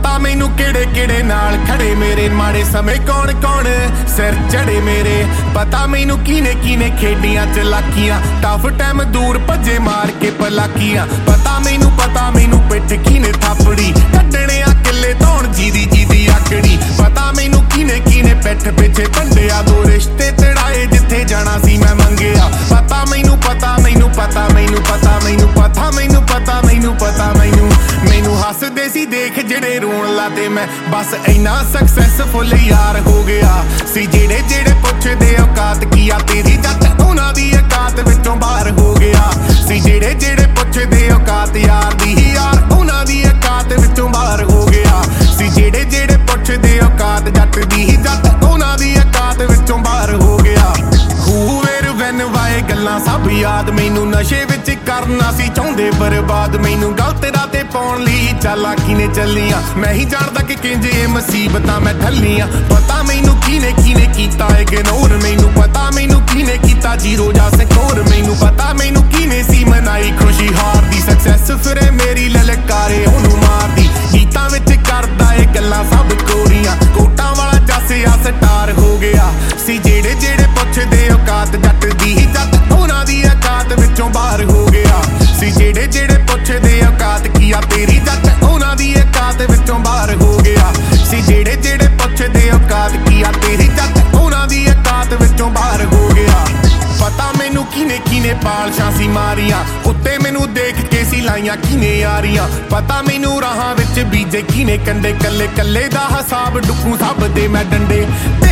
पता मैनू केड़े केड़े नाल खड़े मेरे माड़े समय कौन कौन सिर चढ़े मेरे। पता मैनू कीने कीने खेडियां चलाकियां टफ टाइम दूर भजे मार के पलाकियां। पता मैनू पिठ कीने थापड़ी कड्डने आ किले धौण जीदी जीदी आकड़ी। पता मैनू कीने कीने पिठ पिछे भंडिया दो रिश्ते तड़ाए जिथे जाना सी मैं मंगिया। पता मैनू पता मैनू पता मैनू पता मैनू पता मैनू पता मैनू पता मैनू मैनू हसदे सी देख जेड़े रोण लाते मैं बस इन्ना सक्सैसफुल यार हो गया सी। जेड़े जेड़े पुछदे औकात की आ तेरी जट उन्हां दी औकात विचों बाहर हो गया सी। जेड़े जेड़े पुछदे औकात यार दी यार उन्हां दी औकात विचों बाहर हो गया सी। जेड़े जेड़े पुछदे औकात जट दी जट उन्हां दी औकात विचों बाहर हो गया। हू वेर वैन वाए गल्लां सब याद मैनू नशे विच करना सी चाहुंदे बर्बाद। मैनू गलत राह ते पाउण लई चालाकी ने चलियां मैं ही जानदा कि किंज ये मुसीबतां मैं ठल्लियां। पता मैनू कीने कीने कीता इग्नोर मैनू पता मैनू कीने कीता जीरो जा सिकोर। मैनू पता मैनू कीने सी मनाई खुशी हार दी सक्सैस फिरे मेरी ललकारे ओनू मारदी। गीतां विच करदा ए गल्लां सब कोरियां कोटां वाला जस आ स्टार हो गया सी। जेड़े जेड़े पुछदे औकात जट दी जट उन्हां दी औकात विचों बाहर हो गया सी। जेड़े जेड़े पुछदे औकात की आ तेरी जट उन्हां दी औकात विचों बाहर हो गया सी। जेड़े जेड़े पुछदे औकात की आ तेरी जट उन्हां दी औकात विचों बाहर हो गया। पता मैनू कीने कीने पालशां सी मारियां उत्ते मैनू देख के सी लाइयां कीने यारियां। पता मैनू राहां विच बीजे कीने कंडे कल्ले कल्ले दा हिसाब डुकू सब दे मैं डंडे।